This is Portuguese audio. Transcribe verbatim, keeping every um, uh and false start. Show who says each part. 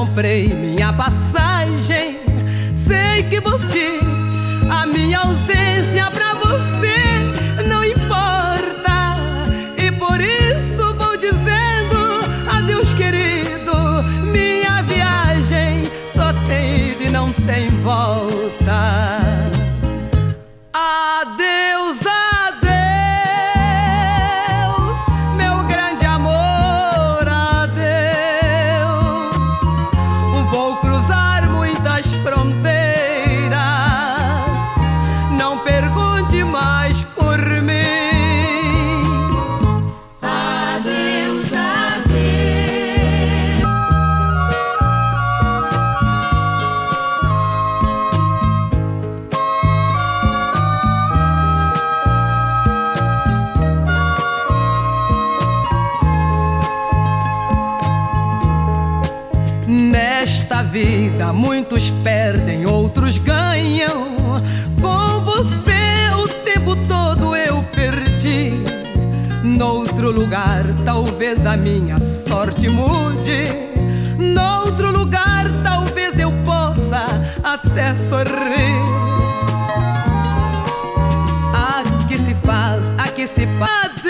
Speaker 1: comprei minha passagem. Sei que você, a minha ausência pra você não importa, e por isso vou dizendo adeus, querido. Minha viagem só tem ida e não tem volta. Adeus, adeus, meu grande amor, adeus. Vou cruzar muitas fronteiras, não pergunte mais por mim.
Speaker 2: Adeus, adeus.
Speaker 1: Nesta vida muitos perdem, outros ganham. Com você o tempo todo eu perdi. Noutro lugar talvez a minha sorte mude. Noutro lugar talvez eu possa até sorrir. Aqui se faz, aqui se faz.